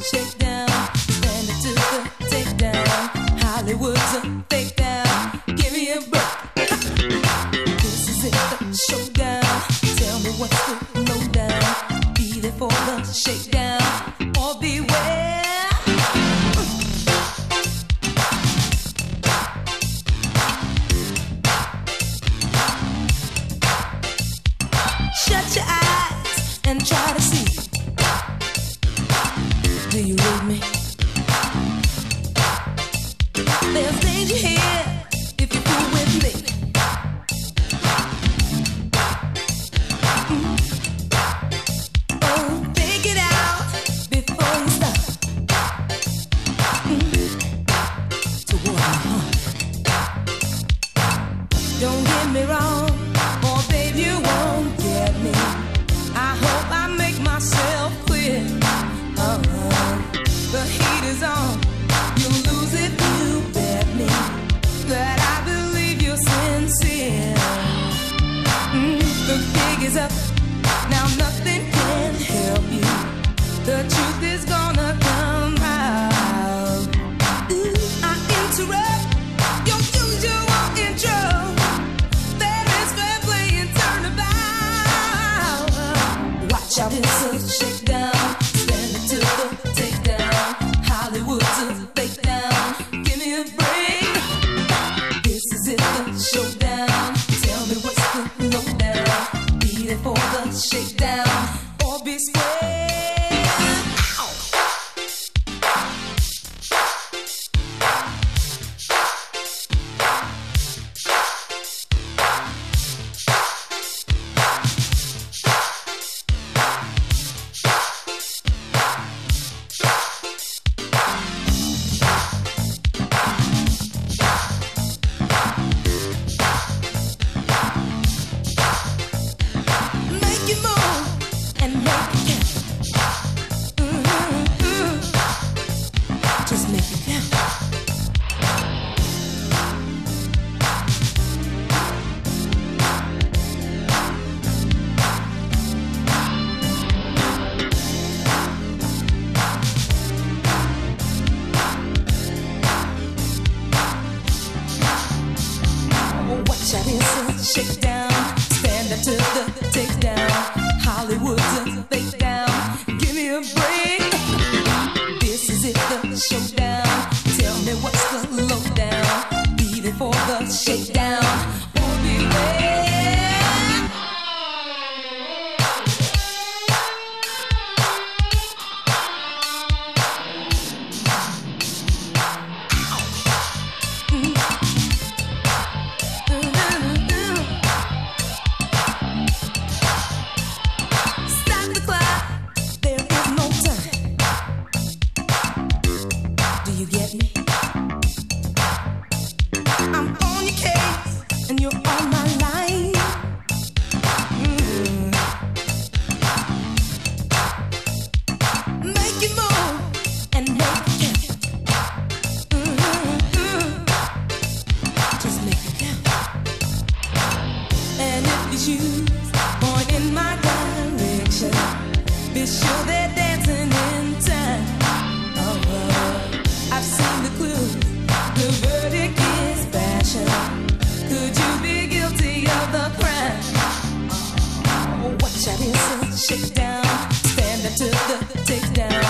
shakedown. Stand it to the takedown. Hollywood's a fake down. Give me a break. This is it, the showdown. Tell me what's the lowdown. Be there for the shakedown or beware. Shut your eyes and try to see. Do you read me? There's danger here if you fool with me. Oh, think it out before you stop. Toward my heart. Don't get me wrong, or babe, you won't get me. I hope I make myself clear. The heat is on. You'll lose if you bet me that I believe you're sincere. The gig is up. Now nothing can help you. The truth is gonna come out. I interrupt your usual intro. There is fair play and turnabout. Watch out, it's a shakedown. Stand it to the takedown. Hollywood's a fake down. Give me a break. This is it, the showdown. Tell me what's the lowdown. Be there for the shakedown or be square. Make it move and make it count. Just make it count. Watch out, it's a shakedown. Stand up to the takedown. Hollywood's a fake down. Give me a break. This is it, the showdown. Tell me what's the lowdown. Be there for the shakedown or beware. Stop the clock, there is no time. Do you get me? I'm on your case and you're on my line. Make it move and make it count. Just make it count. And if the shoes point in my direction, be sure they're dancing in time. I've seen the clues. The verdict is passion. Could you be guilty of the crime? Watch out, it's a shakedown. Stand up to the takedown.